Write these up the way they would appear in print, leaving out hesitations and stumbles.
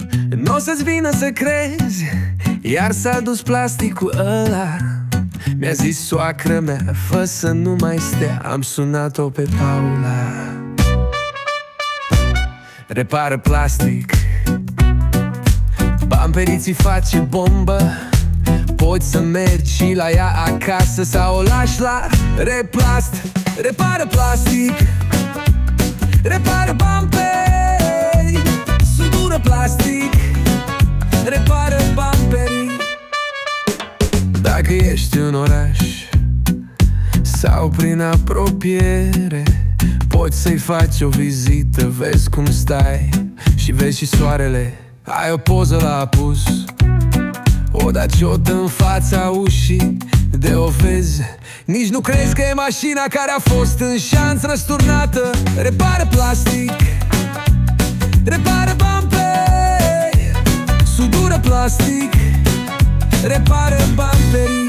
N-o să-ți vină să crezi, iar s-a dus plasticul ăla. Mi-a zis soacră mea, fă să nu mai stea. Am sunat-o pe Paula. Repară plastic, bumperii ți face bombă. Poți să mergi și la ea acasă sau o lași la Replast. Repară plastic, repară bumperi, sudură plastic, repară bumperii. Dacă ești în oraș sau prin apropiere, poți să-i faci o vizită, vezi cum stai și vezi și soarele. Ai o poză la apus, o daciotă în fața ușii de o vezi. Nici nu crezi că e mașina care a fost în șanț răsturnată. Repară plastic, repară bumperi, sudură plastic, repară bumperii.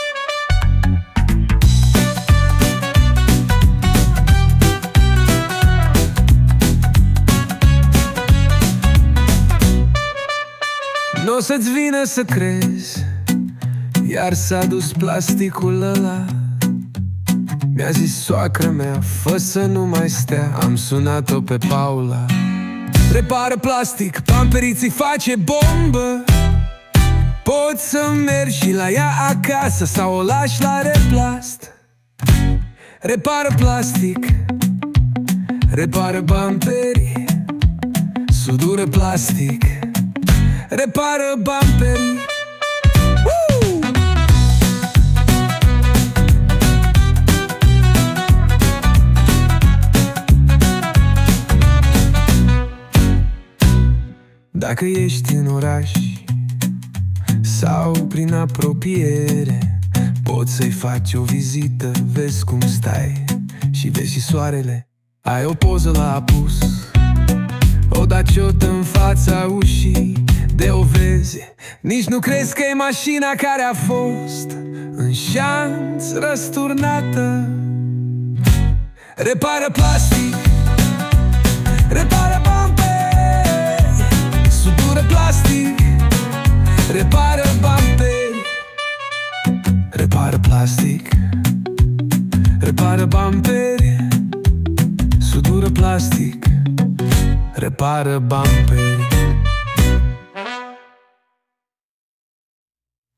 N-o să-ți vină să crezi, iar s-a dus plasticul ăla. Mi-a zis soacră mea, fă să nu mai stea. Am sunat-o pe Paula. Repară plastic, bumperii ți face bombă. Poți să mergi și la ea acasă sau o lași la Replast. Repară plastic, repară bumperii, sudură plastic, repară bumperii. Dacă ești în oraș sau prin apropiere, poți să-i faci o vizită, vezi cum stai și vezi și soarele. Ai o poză la apus, o daciotă în fața ușii de o vezi. Nici nu crezi că e mașina care a fost în șanț răsturnată. Repară plastic, repară bumperi, sudură plastic, repară bumperi. Repară plastic, repară bumperi, sudură plastic, repară bumperi.